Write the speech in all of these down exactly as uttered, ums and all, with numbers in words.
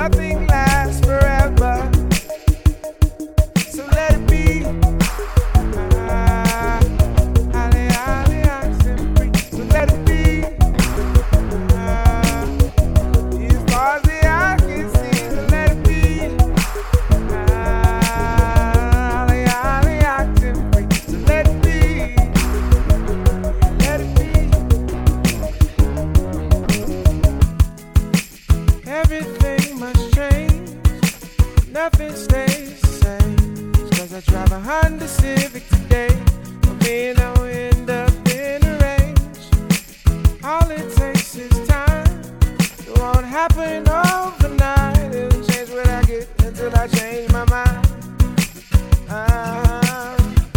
nothing lasts forever. So let it be. Ah, ale, ale, oxen free. So let it be. Ah, as far as the eye can see, so let it be. Ah, ale, ale, oxen free. So let it be. Let it be. Everything must change. Nothing stays the same. Just 'cause I drive a Honda Civic today, but me and I will end up in a range. All it takes is time. It won't happen overnight. It'll change what I get until I change my mind. Ah,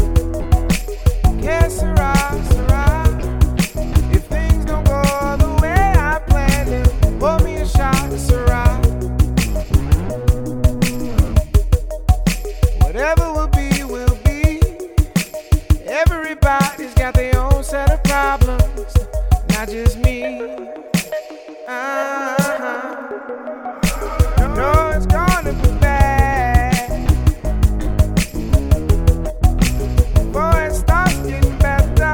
que sera, sera. If things don't go the way I planned it, pour me a shot, sera. Whatever will be, will be. Everybody's got their own set of problems, not just me. Uh-huh. I know it's gonna be bad. Before it starts getting better,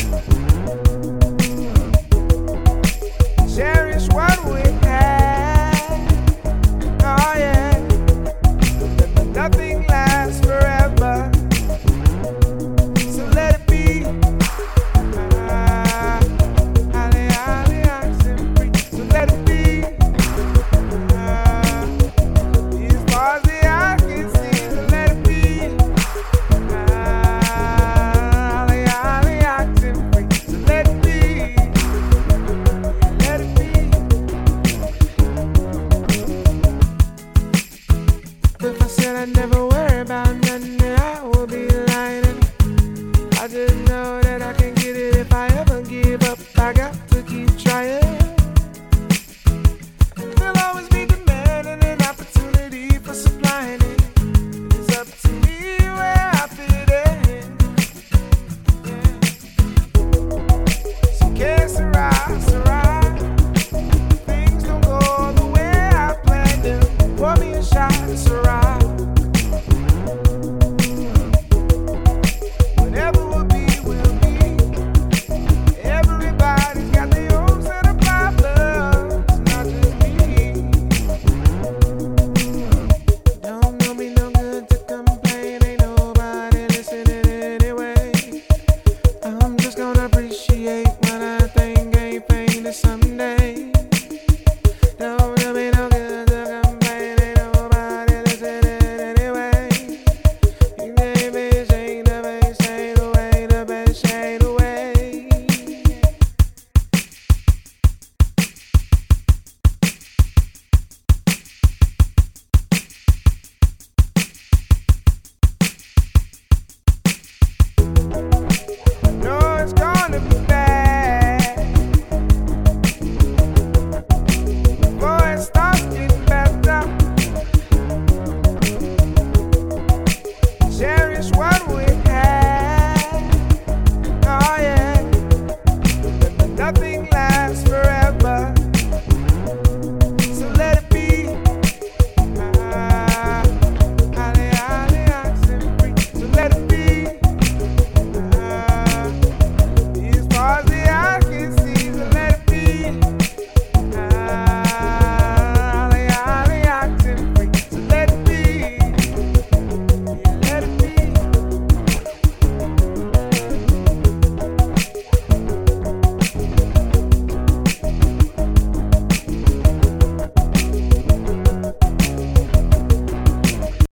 cherish what we had. Oh yeah. Nothing lasts forever. So let it be. Ah, ale, ale, oxen free. So let it be. Ah, as far as the eye can see, so let it be. Ah, ale, ale, oxen free. So let it be. Let it be. If I said I'd never worry about nothing, then I would be lying. I just know that I can get it if I ever give up. I got to keep trying. There'll always be demand and an opportunity for supplying it. It's up to me where I fit in. Yeah. So que sera, sera. Things don't go the way I planned them. Pour me a shot, sera.